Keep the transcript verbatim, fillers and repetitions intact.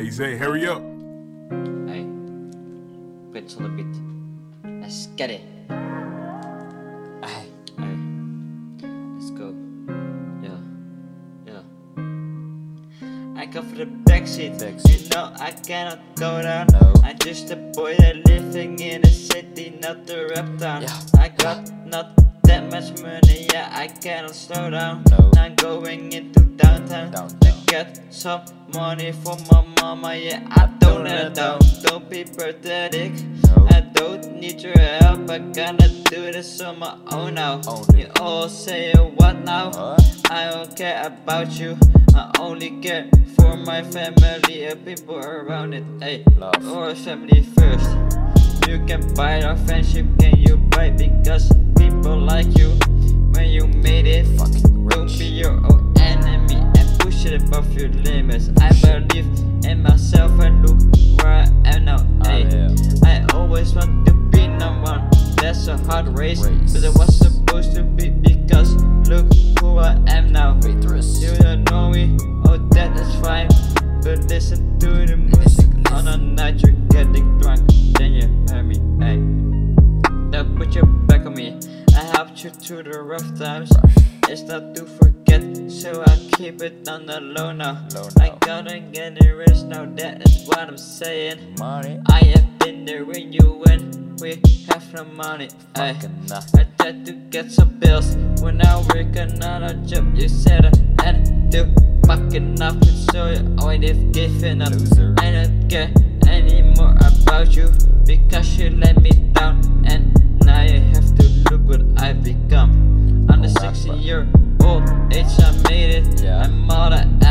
Hey Zay, hurry up. Hey, bitch on the beat. Let's get it. Hey, hey, let's go. Yeah, yeah. I go for the backseat. Backseat. You know I cannot go down. No. I'm just a boy that living in a city, not the rap town. Yeah. I got not that much money, yeah, I cannot slow down. No. Now I'm going into downtown. Downtown. I get some money from my mama, yeah, I don't let down. Don't be pathetic. No. I don't need your help, I gotta do this on my own now. Own You it. all say what now? What? I don't care about you, I only care for my family and people around it. Hey, Love. or family first. You can buy our friendship, can you buy? Because people like you. When you made it, Fucking don't rich. be your own enemy and push it above your limits. I believe in myself and look where I am now. Ah, Hey, yeah. I always want to be number one. That's a hard race, Race. but it was supposed to be because look who I am now. Waitress. You don't know me, oh that is fine. But listen to the music on a night you're getting drunk. Then you hear me, hey. Now put your back on me. I helped you through the rough times. It's not to forget, so I keep it on the low now. Low I now. gotta get it rich now, that is what I'm saying. Money. I have been there when you win, we have no money. Ay. Fucking nothing. I tried to get some bills when I work another job. You said I had to fucking nothing, so you already given up. Loser. I don't care anymore about you because you let me down, and now you have to look what I've become. I'm the Oh, sixty rapper. year old age, I made it. Yeah. I'm all that